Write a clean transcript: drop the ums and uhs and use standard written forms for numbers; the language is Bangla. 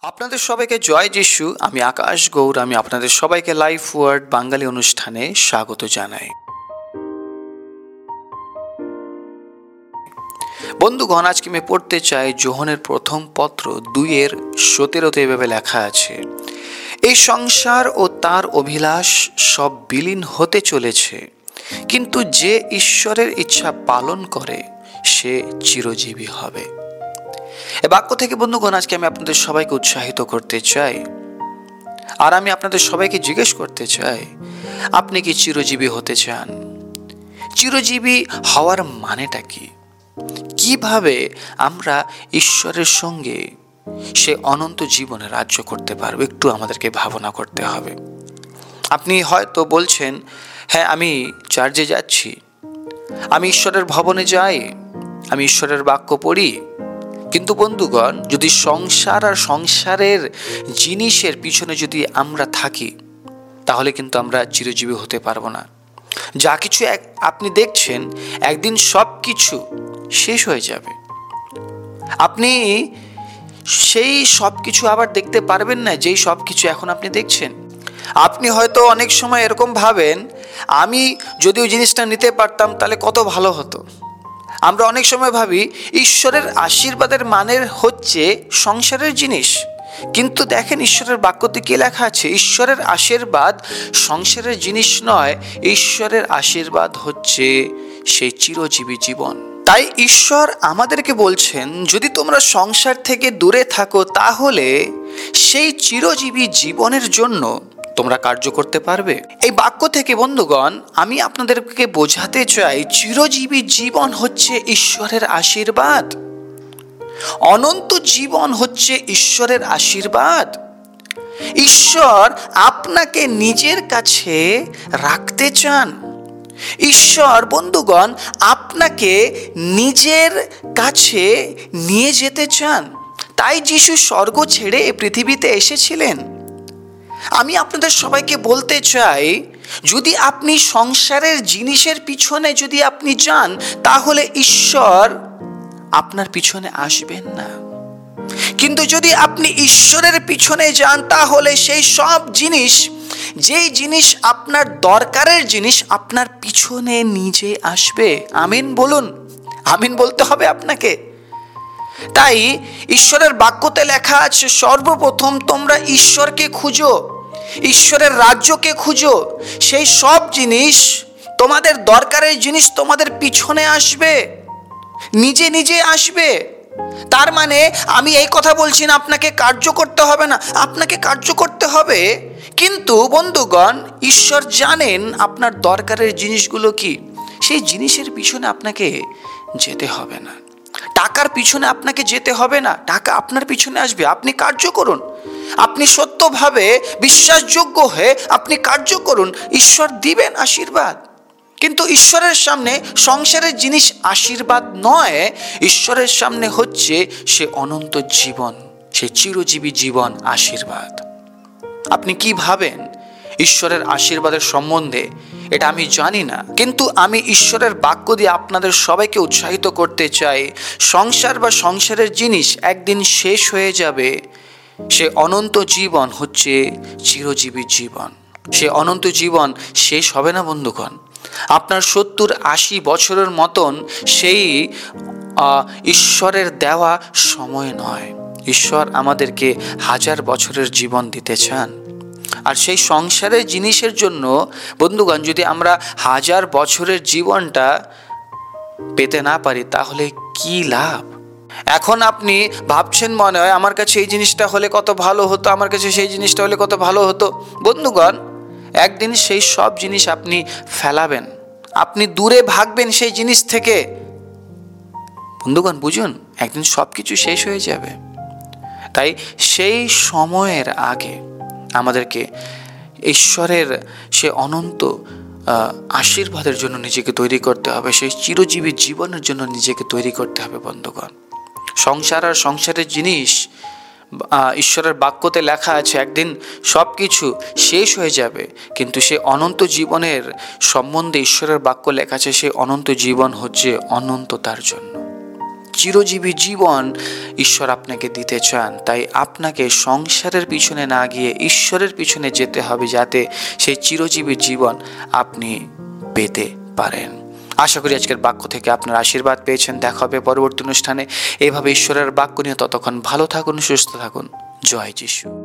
আপনাদের সবাইকে জয় যিশু। আমি আকাশ গৌর। আমি আপনাদের সবাইকে লাইফ ওয়ার্ড বাঙালি অনুষ্ঠানে স্বাগত জানাই। বন্ধুগণ, আজকে আমি পড়তে চাই যোহনের প্রথম পত্র 2:17 এভাবে লেখা আছে, এই সংসার ও তার অভিলাষ সব বিলীন হতে চলেছে, কিন্তু যে ঈশ্বরের ইচ্ছা পালন করে সে চিরজীবী হবে। এ বাক্য থেকে বন্ধুগণ আজকে আমি আপনাদের সবাইকে উৎসাহিত করতে চাই, আর আমি আপনাদের সবাইকে জিজ্ঞেস করতে চাই, আপনি কি চিরজীবী হতে চান? চিরজীবী হওয়ার মানেটা কি? কিভাবে আমরা ঈশ্বরের সঙ্গে সে অনন্ত জীবনে রাজ্য করতে পারবো? একটু আমাদেরকে ভাবনা করতে হবে। আপনি হয়তো বলছেন, হ্যাঁ, আমি চার্চে যাচ্ছি, আমি ঈশ্বরের ভবনে যাই, আমি ঈশ্বরের বাক্য পড়ি, কিন্তু বন্ধুগণ, যদি সংসার আর সংসারের জিনিসের পিছনে যদি আমরা থাকি, তাহলে কিন্তু আমরা চিরজীবী হতে পারবো না। যা কিছু আপনি দেখছেন, একদিন সব কিছু শেষ হয়ে যাবে। আপনি সেই সব কিছু আবার দেখতে পারবেন না, যেই সব কিছু এখন আপনি দেখছেন। আপনি হয়তো অনেক সময় এরকম ভাবেন, আমি যদি ওই জিনিসটা নিতে পারতাম তাহলে কত ভালো হতো। আমরা অনেক সময় ভাবি ঈশ্বরের আশীর্বাদের মানের হচ্ছে সংসারের জিনিস, কিন্তু দেখেন ঈশ্বরের বাক্যতে কি লেখা আছে? ঈশ্বরের আশীর্বাদ সংসারের জিনিস নয়, ঈশ্বরের আশীর্বাদ হচ্ছে সেই চিরজীবী জীবন। তাই ঈশ্বর আমাদেরকে বলছেন, যদি তোমরা সংসার থেকে দূরে থাকো, তাহলে সেই চিরজীবী জীবনের জন্য তোমরা কার্য করতে পারবে। এই বাক্য থেকে বন্ধুগণ আমি আপনাদেরকে বোঝাতে চাই, চিরজীবী জীবন হচ্ছে ঈশ্বরের আশীর্বাদ। অনন্ত জীবন হচ্ছে ঈশ্বরের আশীর্বাদ। ঈশ্বর আপনাকে নিজের কাছে রাখতে চান। ঈশ্বর বন্ধুগণ আপনাকে নিজের কাছে নিয়ে যেতে চান। তাই যিশু স্বর্গ ছেড়ে এ পৃথিবীতে এসেছিলেন। আমি আপনাদের সবাইকে বলতে চাই, যদি আপনি সংসারের জিনিসের পিছনে যদি আপনি যান, তাহলে ঈশ্বর আপনার পিছনে আসবেন না। কিন্তু যদি আপনি ঈশ্বরের পিছনে যান, তাহলে সেই সব জিনিস, যেই জিনিস আপনার দরকারের জিনিস, আপনার পিছনে নিজে আসবে। আমিন বলুন। আমিন বলতে হবে আপনাকে। তাই ঈশ্বরের বাক্যতে লেখা আছে, সর্বপ্রথম তোমরা ঈশ্বরকে খুঁজো, ঈশ্বরের রাজ্যকে খুঁজো, সেই সব জিনিস, তোমাদের দরকারের জিনিস তোমাদের পিছনে আসবে, নিজে নিজে আসবে। তার মানে আমি এই কথা বলছি না আপনাকে কার্য করতে হবে না, আপনাকে কার্য করতে হবে। কিন্তু বন্ধুগণ, ঈশ্বর জানেন আপনার দরকারের জিনিসগুলো কি। সেই জিনিসের পিছনে আপনাকে যেতে হবে না, টাকার পিছনে আপনাকে যেতে হবে না, টাকা আপনার পিছনে আসবে। আপনি কার্য করুন, আপনি সত্যভাবে বিশ্বাসযোগ্য হয়ে আপনি কার্য করুন, ঈশ্বর দিবেন আশীর্বাদ। কিন্তু ঈশ্বরের সামনে সংসারের জিনিস আশীর্বাদ নয়, ঈশ্বরের সামনে হচ্ছে সে অনন্ত জীবন, সে চিরজীবী জীবন আশীর্বাদ। আপনি কি ভাবেন ঈশ্বরের আশীর্বাদের সম্বন্ধে? এটা আমি জানি না, কিন্তু আমি ঈশ্বরের বাক্য দিয়ে আপনাদের সবাইকে উৎসাহিত করতে চাই, সংসার বা সংসারের জিনিস একদিন শেষ হয়ে যাবে। সে অনন্ত জীবন হচ্ছে চিরজীবী জীবন। সে অনন্ত জীবন শেষ হবে না বন্ধুগণ। আপনার 70-80 বছরের মতন সেই ঈশ্বরের দেওয়া সময় নয়। ঈশ্বর আমাদেরকে 1000 বছরের জীবন দিতে চান। আর সেই সংসারের জিনিসের জন্য বন্ধুগণ, যদি আমরা 1000 বছরের জীবনটা পেতে না পারি, তাহলে কি লাভ? এখন আপনি ভাবছেন, মনে হয় আমার কাছে এই জিনিসটা হলে কত ভালো হতো, আমার কাছে সেই জিনিসটা হলে কত ভালো হতো। বন্ধুগণ, একদিন সেই সব জিনিস আপনি ফেলাবেন, আপনি দূরে ভাগবেন সেই জিনিস থেকে। বন্ধুগণ বুঝুন, একদিন সব কিছু শেষ হয়ে যাবে। তাই সেই সময়ের আগে আমাদেরকে ঈশ্বরের সে অনন্ত আশীর্বাদের জন্য নিজেকে তৈরি করতে হবে, সেই চিরজীবী জীবনের জন্য নিজেকে তৈরি করতে হবে। বন্ধুগণ, সংসার আর সংসারের জিনিস, ঈশ্বরের বাক্যতে লেখা আছে একদিন সব কিছু শেষ হয়ে যাবে, কিন্তু সে অনন্ত জীবনের সম্বন্ধে ঈশ্বরের বাক্য লেখা আছে, সে অনন্ত জীবন হচ্ছে অনন্ততার জন্য। চিরজীবী জীবন ঈশ্বর আপনাকে দিতে চান। তাই আপনাকে সংসারের পিছনে না গিয়ে ঈশ্বরের পিছনে যেতে হবে, যাতে সেই চিরজীবী জীবন আপনি পেতে পারেন। আশা করি আজকের বাক্য থেকে আপনার আশীর্বাদ পেয়েছেন। দেখা হবে পরবর্তী অনুষ্ঠানে এভাবে ঈশ্বরের বাক্য নিয়ে। ততক্ষণ ভালো থাকুন, সুস্থ থাকুন। জয় যিশু।